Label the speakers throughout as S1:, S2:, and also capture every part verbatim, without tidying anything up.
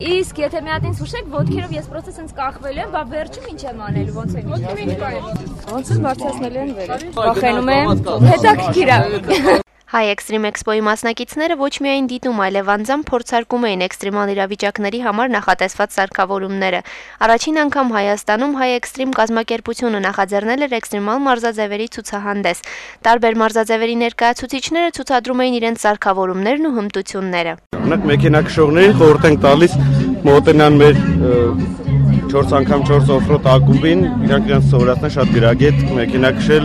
S1: Իսկ եթե մի հատ ինձ հուշեք, ոտքերով ես պրոցես ինձ կախվելու եմ, բա վերջում ինչ եմ անելու, ոնց եմ ինչ։ Ոնց եմ բարձրացնելու են վեր։ Վախենում եմ, հետաքրքիր է։
S2: Հայ Էքստրիմ Էքսպոյի մասնակիցները ոչ միայն դիտում, այլև անձամբ փորձարկում էին էքստրեմալ իրավիճակների համար նախատեսված սարքավորումները։ Առաջին անգամ Հայաստանում Հայ Էքստրիմ կազմակերպությունը նախաձեռնել էր էքստրեմալ մարզաձևերի ցուցահանդես։ Տարբեր մարզաձևերի ներկայացուցիչները ցուցադրում էին իրենց սարքավորումներն ու հմտությունները։
S3: Օրինակ մեքենաքշողներին խորհուրդ ենք տալիս մոտենան մեր չորս անգամ չորս օֆրոդ ակումբին, իրանք իրենց սովորացնեն շատ գրագետ մեքենա քշել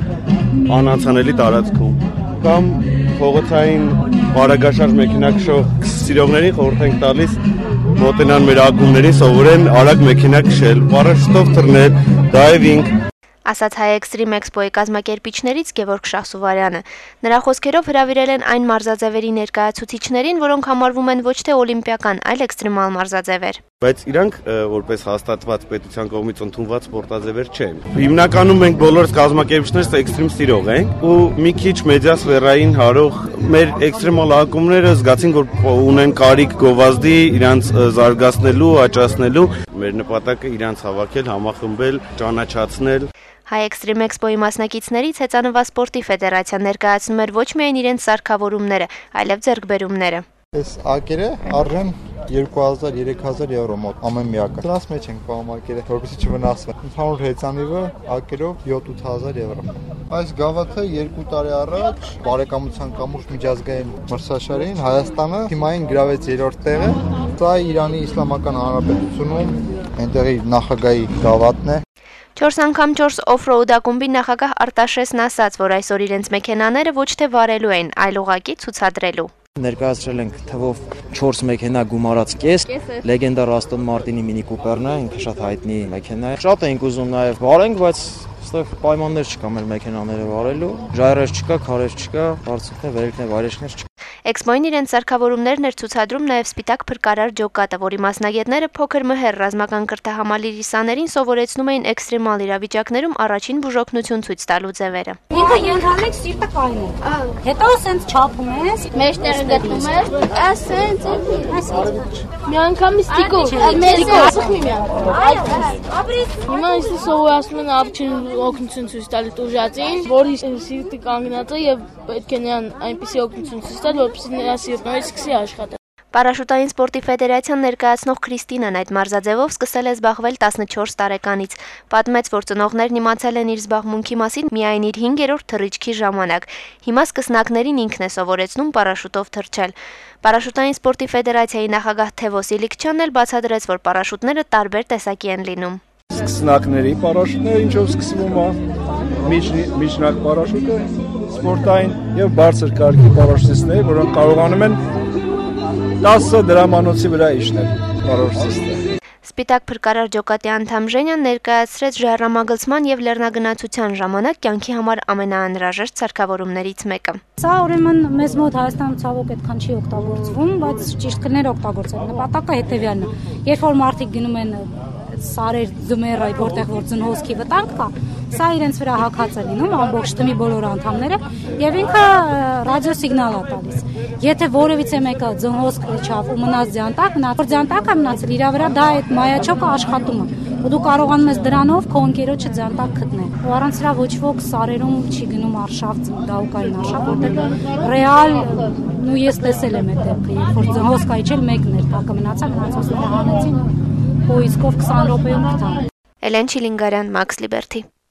S3: անանցանելի տարածքում։ Կամ փողոցային բարագաշարժ մեքենաքշող սիրողներին խորհուրդ ենք տալիս մոտենան մեր ակումբներին սովորեն արագ մեքենա քշել, պարաշուտով թռնել, դայվինգ։
S2: Ասաց Հայ Էքստրիմ Էքսպոյի կազմակերպիչներից Գևորգ Շահսուվարյանը։ Նրա խոսքերով հրավիրել են այն մարզաձևերի ներկայացուցիչներին, որոնք համարվում են ոչ թե օլիմպիական, այլ էքստրեմալ մարզաձևեր։
S3: Բայց իրանք որպես հաստատված պետության կողմից ընդունված սպորտաձևեր չեն։ Հիմնականում մենք բոլորս կազմակերպիչներս էքստրիմ սիրող ենք ու մի քիչ մեդիա սֆերային հարող մեր էքստրեմալ ակումբները զգացին, որ ունեն կարիք գովազդի իրանց զարգացնելու, աճացնելու։ Մեր նպատակը իրանց հավաքել, համախմբել, ճանաչացնել։
S2: Հայ Էքստրիմ Էքսպոյի մասնակիցներից Հեծանվա սպորտի ֆեդերացիան ներկայացնում էր ոչ միայն իրենց սարքավորումները, այլև ձեռքբերումները։
S4: Այս ակերը արժեն երկու հազար երեք հազար եվրո մոտ ամեն միակը։ Դրանց մեջ ենք պահում ակերը, որպեսզի չվնասվեն։ Ընդհանուր հեծանիվը ակերով յոթ-ութ հազար եվրո։ Այս գավաթը երկու տարի առաջ բարեկամության կամուրջ միջազգային մրցաշարին Հայաստանը թիմային գրավեց երրորդ տեղը։ Դա Իրանի Իսլամական Հանրապետությունում այնտեղի նախագահի գավաթն է։
S2: Չորս անգամ չորս օֆրոուդ ակումբի նախագահ Արտաշեսն ասաց, որ այսօր իրենց մեքենաները ոչ թե վարելու են, այլ ուղղակի ցուցադրելու։
S5: Ներկայացրել ենք թվով չորս մեքենա գումարած կես, լեգենդար Աստոն Մարտինի մինի կուպերն է, ինքը շատ հայտնի մեքենա է։ Շատ ենք ուզում նաև վարենք, բայց այստեղ պայմաններ չկա մեր մեքենաները վարելու, ժայռեր չկա, քարեր չկա, բարձունքներ, վերելքներ, վայրեջքներ չկա։
S2: Էքսպոյին իրենց սարքավորումներն էր ցուցադրում նաև սպիտակ փրկարար ջոկատը, որի մասնագետները փոքր մհեր ռազմական կրթահամալիրիսաներին սովորեցնում էին էքստրեմալ իրավիճակներում առաջին բուժօգնություն ցույց տալու ձևերը։
S6: Ինքը ենթալեք սիրտը կայնում։ Հետո ասենց չափում ես, մեջտեղը գտնում ես, ասենց, ասենց։
S7: Մի անգամ ստիկո, ստիկո ասում մի անգամ։ Հիմա ինձ սովորացնում են առաջին օգնություն ցույց տալու տուժածին, որի սիրտը կանգնած է եւ պետք է նրան այնպիսի օգնություն ցույց տալ, որպեսզի նրա սիրտը սկսի աշխատել։
S2: Պարաշուտային սպորտի ֆեդերացիան ներկայացնող Քրիստինան այդ մարզաձևով սկսել է զբաղվել տասնչորս տարեկանից։ Պատմեց, որ ծնողներն իմացել են իր զբաղմունքի մասին միայն իր հինգերորդ թռիչքի ժամանակ։ Հիմա սկսնակներին ինքն է սովորեցնում պարաշուտով թռչել։ Պարաշուտային սպորտի ֆեդերացիայի նախագահ Թևոս Իլիկչյանն էլ բացատրեց, որ պարաշուտները տարբեր տեսակի են լինում։
S8: Սկսնակների պարաշուտները ինչով սկսվում է, միջնակ պարաշուտը, սպորտային եւ բարձր կարգի պարաշուտիստներ, որոնք կարողանում են տասը դրամանոցի վրա իջնել պարաշուտիստները։
S2: Սպիտակ փրկարար ջոկատի անդամ Ժենյան ներկայացրեց ժայռամագլցման եւ լեռնագնացության ժամանակ կյանքի համար ամենաանհրաժեշտ սարքավորումներից մեկը։
S6: Սա ուրեմն մեզ մոտ Հայաստանում ցավոք այդքան չի օգտագործվում, բայց ճիշտ կներ օգտագործել։ Նպատակը հետեւյալն է։ Երբ որ մարդիկ գնում են սարեր ձմեռը, որտեղ որ ձնհոսքի վտանգ կա, սա իրենց վրա հակած է լինում ամբողջ թիմի բոլոր անդամները եւ ինքը ռադիոսիգնալ է տալիս։ Եթե որևիցե մեկը ձնհոսք իջավ ու մնաց ձանտակ, նա որ ձանտակը մնացել իր վրա դա այդ մայաչոկը աշխատում է։ Ու դու կարողանում ես դրանով քո ընկերոջը ձանտակ գտնել։ Ու առանց դրա ոչ ոք սարերում չի գնում արշավ, դահուկային արշավ, որտեղ ռեալ ու ես տեսել եմ այդ դեպքը, երբ որ ձնհոսք իջել մեկն էր, տակը մնացա, մնացածները հանեցին։ Ու իսկով քսան րոպեում գտան։
S2: Էլեն Չիլինգարյան, Մաքս Լիբերթի։